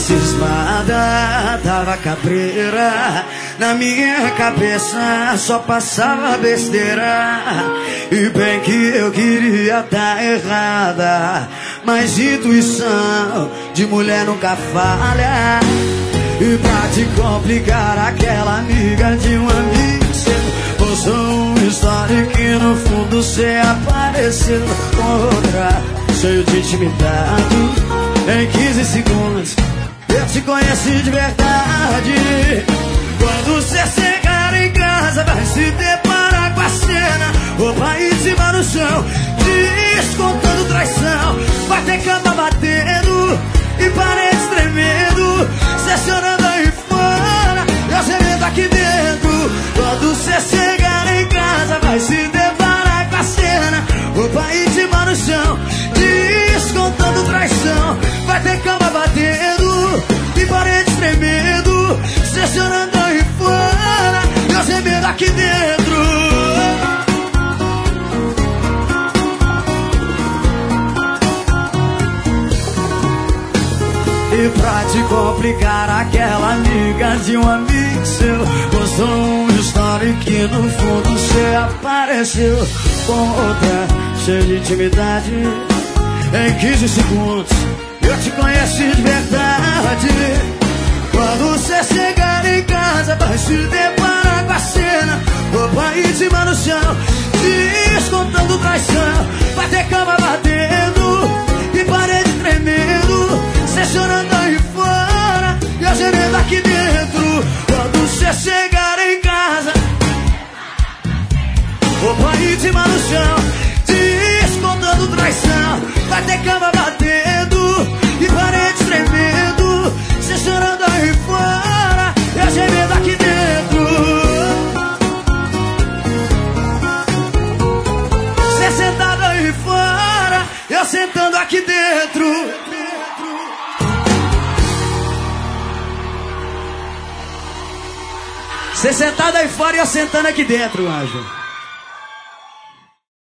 cismada, tava cabreira. Na minha cabeça só passava besteira. E bem que eu queria tá errada, mas intuição de mulher nunca falha. E pra te complicar, aquela amiga de um amigo seu postou uma história que no fundo cê apareceu com outra, cheio de intimidade. Em 15 segundos eu te conheci de verdade. Quando cê chegar em casa vai se deparar com a cena, roupa íntima no chão, descontando traição. Vai ter cama batendo e paredes tremendo, cê chorando aí fora, eu gemendo aqui dentro. Quando cê chegar em casa vai se deparar com a cena, roupa íntima no chão, descontando traição. Vai ter cama batendo e paredes tremendo, cê chorando aí fora, eu gemendo aqui dentro. E pra te complicar, aquela amiga de um amigo seu postou uma história que no fundo cê apareceu com outra, cheia de intimidade. Em 15 segundos eu te conheci de verdade. Quando cê chegar em casa vai se deparar com a cena, roupa íntima no chão, descontando traição. Vai ter cama batendo e parede tremendo, cê chorando aí fora e eu gemendo aqui dentro. Quando cê chegar em casa, roupa íntima no chão, descontando traição. Vai ter cama batendo e paredes tremendo, cê chorando aí fora e eu gemendo aqui dentro. Cê sentado aí fora, eu sentando aqui dentro. Cê sentado aí fora e eu sentando aqui dentro, anjo.